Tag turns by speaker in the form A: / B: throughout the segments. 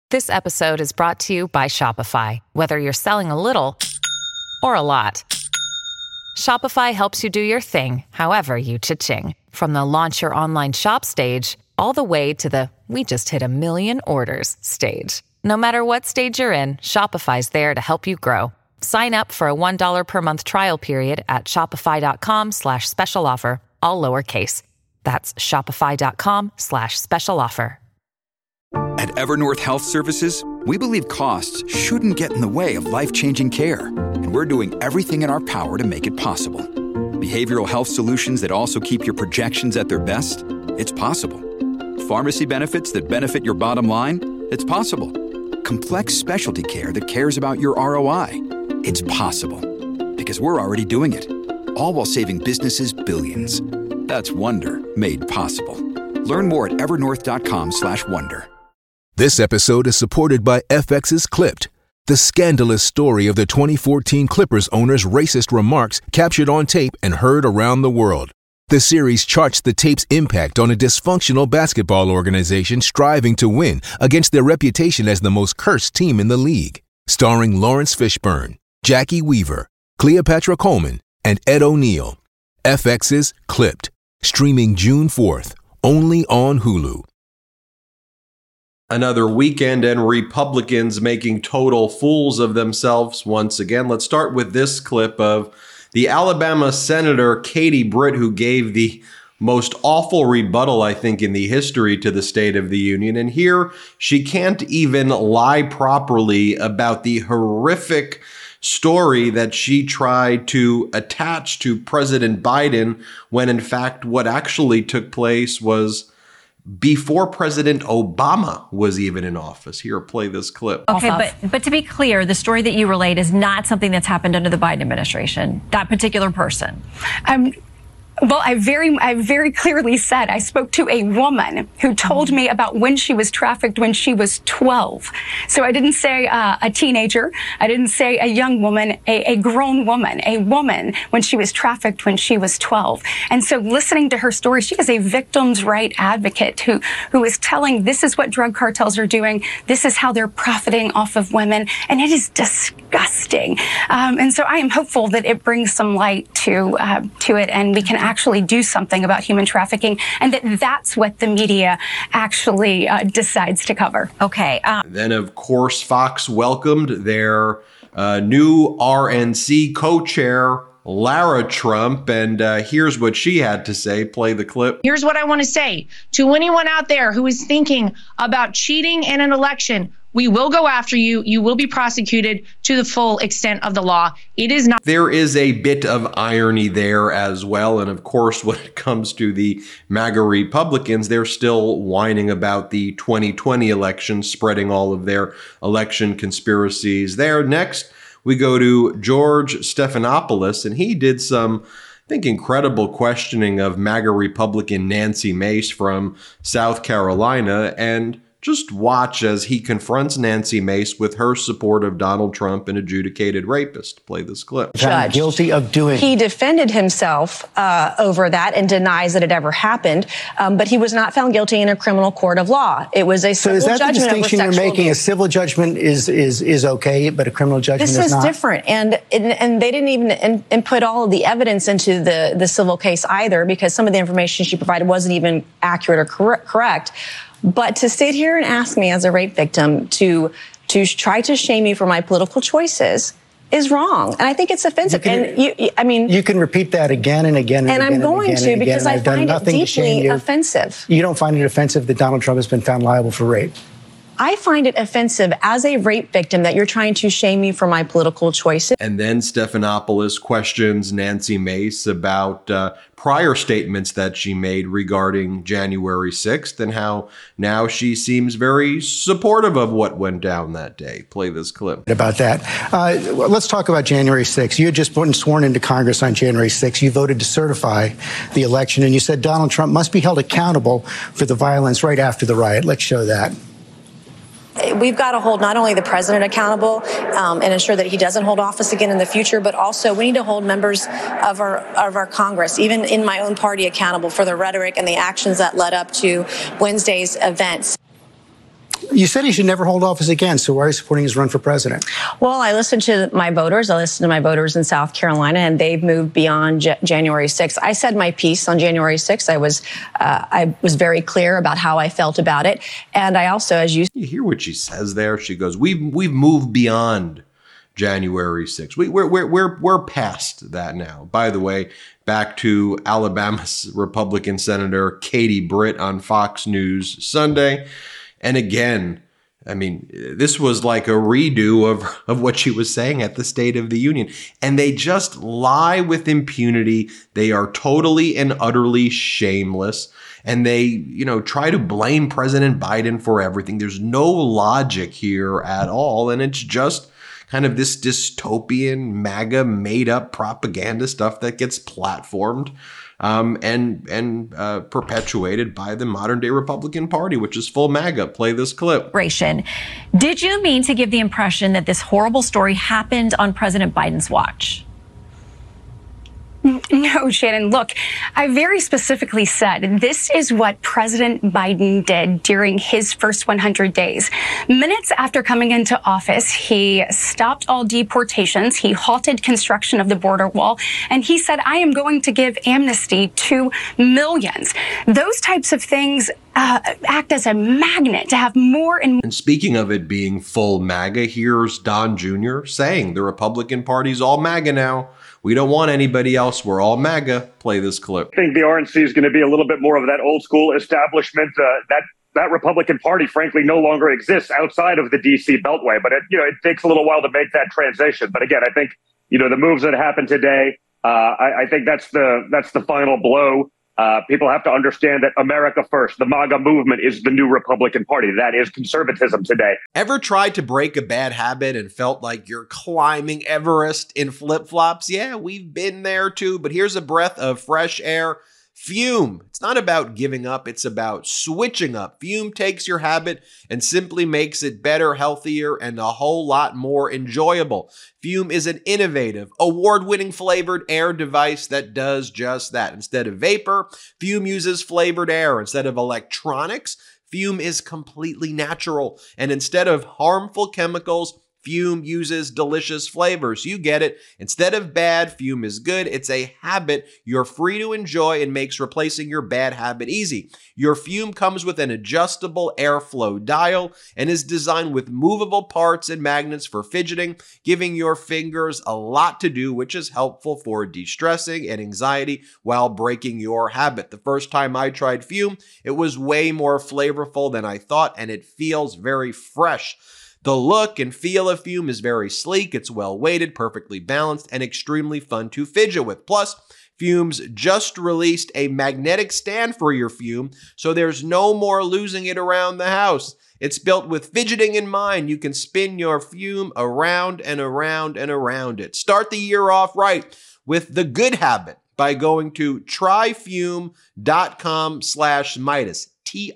A: This episode is brought to you by Shopify. Whether you're selling a little or a lot, Shopify helps you do your thing, however you cha-ching. From the launch your online shop stage, all the way to the we just hit 1 million orders stage. No matter what stage you're in, Shopify's there to help you grow. Sign up for a $1 per month trial period at shopify.com/special offer, all lowercase. That's shopify.com/special offer.
B: At Evernorth Health Services, we believe costs shouldn't get in the way of life-changing care, and we're doing everything in our power to make it possible. Behavioral health solutions that also keep your projections at their best? It's possible. Pharmacy benefits that benefit your bottom line? It's possible. Complex specialty care that cares about your ROI? It's possible. Because we're already doing it. All while saving businesses billions. That's Wonder made possible. Learn more at evernorth.com/wonder.
C: This episode is supported by FX's Clipped, the scandalous story of the 2014 Clippers owner's racist remarks captured on tape and heard around the world. The series charts the tape's impact on a dysfunctional basketball organization striving to win against their reputation as the most cursed team in the league. Starring Lawrence Fishburne, Jackie Weaver, Cleopatra Coleman, and Ed O'Neill. FX's Clipped, streaming June 4th, only on Hulu.
D: Another weekend and Republicans making total fools of themselves once again. Let's start with this clip of the Alabama Senator Katie Britt, who gave the most awful rebuttal, I think, in the history to the State of the Union. And here she can't even lie properly about the horrific story that she tried to attach to President Biden, when in fact what actually took place was before President Obama was even in office. Here, play this clip.
E: Okay, but to be clear, the story that you relayed is not something that's happened under the Biden administration, that particular person.
F: Well, I very clearly said I spoke to a woman who told me about when she was trafficked when she was 12. So I didn't say a teenager. I didn't say a young woman, a grown woman, a woman when she was trafficked when she was 12. And so listening to her story, she is a victim's right advocate who is telling this is what drug cartels are doing. This is how they're profiting off of women. And it is disgusting. And so I am hopeful that it brings some light to it, and we can actually do something about human trafficking, and that's what the media actually decides to cover.
E: Okay.
D: Then, of course, Fox welcomed their new RNC co-chair, Lara Trump, and here's what she had to say. Play the clip.
G: Here's what I want to say to anyone out there who is thinking about cheating in an election. We will go after you. You will be prosecuted to the full extent of the law. It is not.
D: There is a bit of irony there as well. And of course, when it comes to the MAGA Republicans, they're still whining about the 2020 election, spreading all of their election conspiracies there. Next, we go to George Stephanopoulos, and he did some, I think, incredible questioning of MAGA Republican Nancy Mace from South Carolina. And just watch as he confronts Nancy Mace with her support of Donald Trump, an adjudicated rapist. Play this clip.
H: Judge, guilty of doing. He defended himself over that and denies that it ever happened, but he was not found guilty in a criminal court of law. It was a civil judgment. So is that the distinction you're making?
I: Abuse. A civil judgment is okay, but a criminal judgment is not?
H: This is different, and they didn't even input all of the evidence into the civil case either, because some of the information she provided wasn't even accurate or correct. But to sit here and ask me as a rape victim to try to shame me for my political choices is wrong. And I think it's offensive.
I: You can repeat that again and again and again.
H: And I'm going to, because I find it deeply offensive.
I: You don't find it offensive that Donald Trump has been found liable for rape?
H: I find it offensive as a rape victim that you're trying to shame me for my political choices.
D: And then Stephanopoulos questions Nancy Mace about prior statements that she made regarding January 6th and how now she seems very supportive of what went down that day. Play this clip.
I: About that. Let's talk about January 6th. You had just been sworn into Congress on January 6th. You voted to certify the election, and you said Donald Trump must be held accountable for the violence right after the riot. Let's show that.
H: We've got to hold not only the president accountable and ensure that he doesn't hold office again in the future, but also we need to hold members of our Congress, even in my own party, accountable for the rhetoric and the actions that led up to Wednesday's events.
I: You said he should never hold office again, so why are you supporting his run for president?
H: Well, I listened to my voters. I listened to my voters in South Carolina, and they've moved beyond January 6th. I said my piece on January 6th. I was very clear about how I felt about it. And I also, as you
D: hear what she says there, she goes, we've moved beyond January 6th. We're past that now. By the way, back to Alabama's Republican Senator Katie Britt on Fox News Sunday. And again, I mean, this was like a redo of what she was saying at the State of the Union. And they just lie with impunity. They are totally and utterly shameless. And they, try to blame President Biden for everything. There's no logic here at all. And it's just kind of this dystopian, MAGA made-up propaganda stuff that gets platformed and perpetuated by the modern-day Republican Party, which is full MAGA. Play this clip.
E: Did you mean to give the impression that this horrible story happened on President Biden's watch?
F: No, Shannon, look, I very specifically said this is what President Biden did during his first 100 days. Minutes after coming into office, he stopped all deportations. He halted construction of the border wall. And he said, I am going to give amnesty to millions. Those types of things act as a magnet to have more and more.
D: And speaking of it being full MAGA, here's Don Jr. saying the Republican Party's all MAGA now. We don't want anybody else. We're all MAGA. Play this clip.
J: I think the RNC is going to be a little bit more of that old school establishment. That Republican Party, frankly, no longer exists outside of the D.C. Beltway. But it takes a little while to make that transition. But again, I think the moves that happened today. I think that's the final blow. People have to understand that America first, the MAGA movement, is the new Republican Party. That is conservatism today.
D: Ever tried to break a bad habit and felt like you're climbing Everest in flip-flops? Yeah, we've been there too, but here's a breath of fresh air. Fume. It's not about giving up. It's about switching up. Fume takes your habit and simply makes it better, healthier, and a whole lot more enjoyable. Fume is an innovative, award-winning flavored air device that does just that. Instead of vapor, Fume uses flavored air. Instead of electronics, Fume is completely natural. And instead of harmful chemicals, Fume uses delicious flavors. You get it. Instead of bad, Fume is good. It's a habit you're free to enjoy and makes replacing your bad habit easy. Your Fume comes with an adjustable airflow dial and is designed with movable parts and magnets for fidgeting, giving your fingers a lot to do, which is helpful for de-stressing and anxiety while breaking your habit. The first time I tried Fume, it was way more flavorful than I thought, and it feels very fresh. The look and feel of Fume is very sleek, it's well weighted, perfectly balanced, and extremely fun to fidget with. Plus, Fume's just released a magnetic stand for your Fume, so there's no more losing it around the house. It's built with fidgeting in mind. You can spin your Fume around and around and around it. Start the year off right with the good habit by going to tryfume.com/Midas,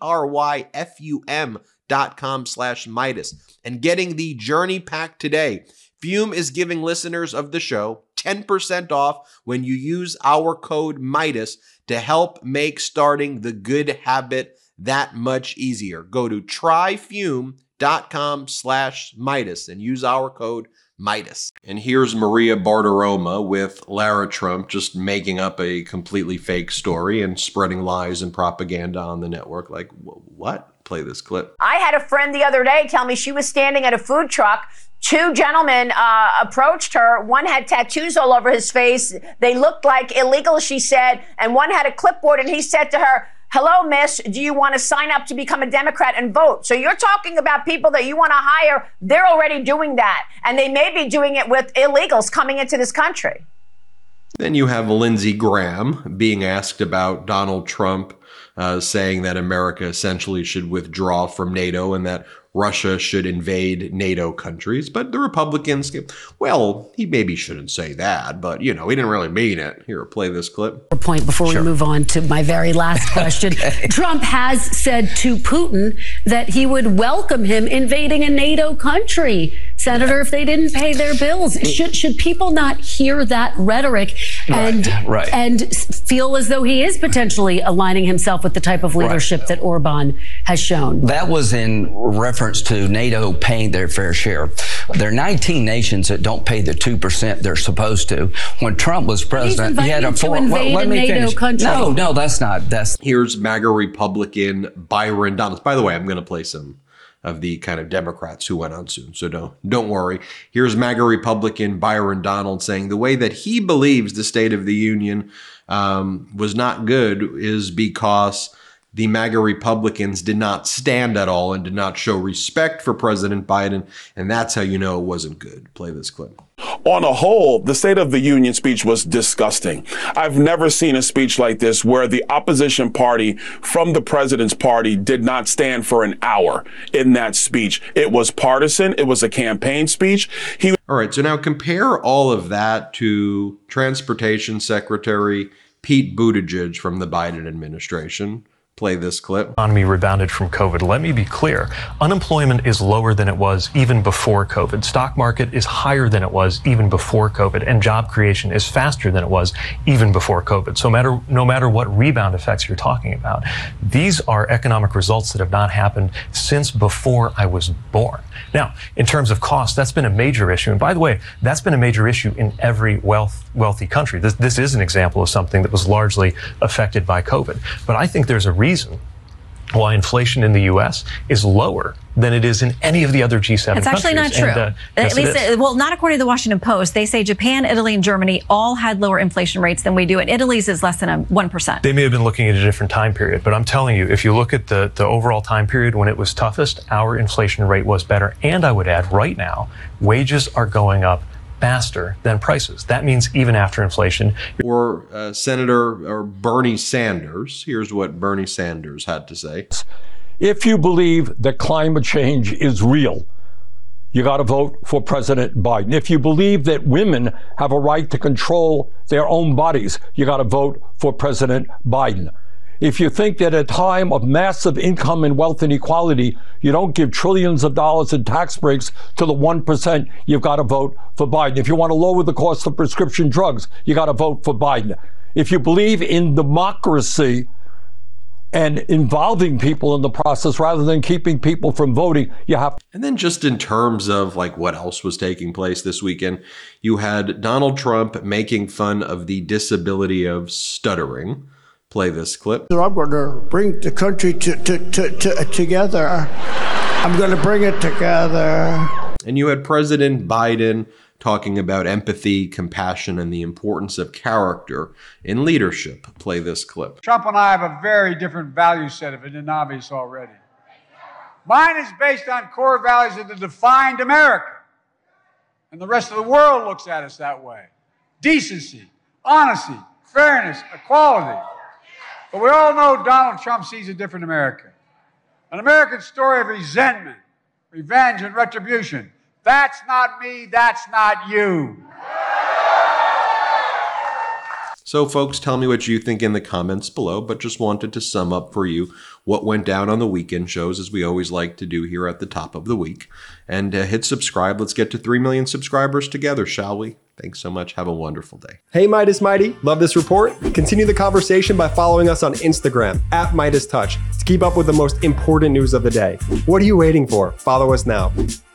D: tryfum.com/Midas, and getting the Journey Pack today. Fume is giving listeners of the show 10% off when you use our code Midas to help make starting the good habit that much easier. Go to tryfume.com/Midas and use our code Midas. And here's Maria Bartiromo with Lara Trump just making up a completely fake story and spreading lies and propaganda on the network. Like, what? Play this clip.
K: I had a friend the other day tell me she was standing at a food truck. Two gentlemen approached her. One had tattoos all over his face. They looked like illegal, she said. And one had a clipboard, and he said to her, "Hello, miss, do you want to sign up to become a Democrat and vote?" So you're talking about people that you want to hire. They're already doing that. And they may be doing it with illegals coming into this country.
D: Then you have Lindsey Graham being asked about Donald Trump saying that America essentially should withdraw from NATO and that Russia should invade NATO countries. But the Republicans, well, he maybe shouldn't say that, but, he didn't really mean it. Here, play this clip.
L: Point before we move on to my very last question. Okay. Trump has said to Putin that he would welcome him invading a NATO country. Senator, if they didn't pay their bills? Should people not hear that rhetoric and feel as though he is potentially aligning himself with the type of leadership that Orban has shown?
M: That was in reference to NATO paying their fair share. There are 19 nations that don't pay the 2% they're supposed to. When Trump was president, he had a
L: NATO country.
M: No, that's not.
D: Here's MAGA Republican Byron Donalds. By the way, I'm going to play some of the kind of Democrats who went on soon, so don't worry. Here's MAGA Republican Byron Donalds saying the way that he believes the State of the Union was not good is because the MAGA Republicans did not stand at all and did not show respect for President Biden, and that's how you know it wasn't good. Play this clip.
N: On a whole, the State of the Union speech was disgusting. I've never seen a speech like this where the opposition party from the president's party did not stand for an hour in that speech. It was partisan. It was a campaign speech.
D: All right, so now compare all of that to Transportation Secretary Pete Buttigieg from the Biden administration. Play this clip.
O: Economy rebounded from COVID. Let me be clear. Unemployment is lower than it was even before COVID. Stock market is higher than it was even before COVID. And job creation is faster than it was even before COVID. So no matter what rebound effects you're talking about, these are economic results that have not happened since before I was born. Now, in terms of cost, that's been a major issue. And by the way, that's been a major issue in every wealthy country. This is an example of something that was largely affected by COVID. But I think there's a reason why inflation in the U.S. is lower than it is in any of the other G7 countries.
E: It's actually not true. At least, well, not according to the Washington Post. They say Japan, Italy, and Germany all had lower inflation rates than we do, and Italy's is less than 1%.
O: They may have been looking at a different time period, but I'm telling you, if you look at the overall time period when it was toughest, our inflation rate was better. And I would add, right now, wages are going up faster than prices. That means even after inflation.
D: Or Senator Bernie Sanders. Here's what Bernie Sanders had to say.
P: If you believe that climate change is real, you got to vote for President Biden. If you believe that women have a right to control their own bodies, you got to vote for President Biden. If you think that at a time of massive income and wealth inequality, you don't give trillions of dollars in tax breaks to the 1%, you've got to vote for Biden. If you want to lower the cost of prescription drugs, you got to vote for Biden. If you believe in democracy and involving people in the process rather than keeping people from voting, you have to.
D: And then just in terms of like what else was taking place this weekend, you had Donald Trump making fun of the disability of stuttering. Play this clip.
Q: I'm going to bring the country together. I'm going to bring it together.
D: And you had President Biden talking about empathy, compassion, and the importance of character in leadership. Play this clip.
R: Trump and I have a very different value set, if it isn't obvious already. Mine is based on core values that have defined America. And the rest of the world looks at us that way. Decency, honesty, fairness, equality. But we all know Donald Trump sees a different America. An American story of resentment, revenge, and retribution. That's not me, that's not you.
D: So folks, tell me what you think in the comments below, but just wanted to sum up for you what went down on the weekend shows, as we always like to do here at the top of the week. And hit subscribe. Let's get to 3 million subscribers together, shall we? Thanks so much. Have a wonderful day.
S: Hey, Midas Mighty. Love this report? Continue the conversation by following us on Instagram @MidasTouch to keep up with the most important news of the day. What are you waiting for? Follow us now.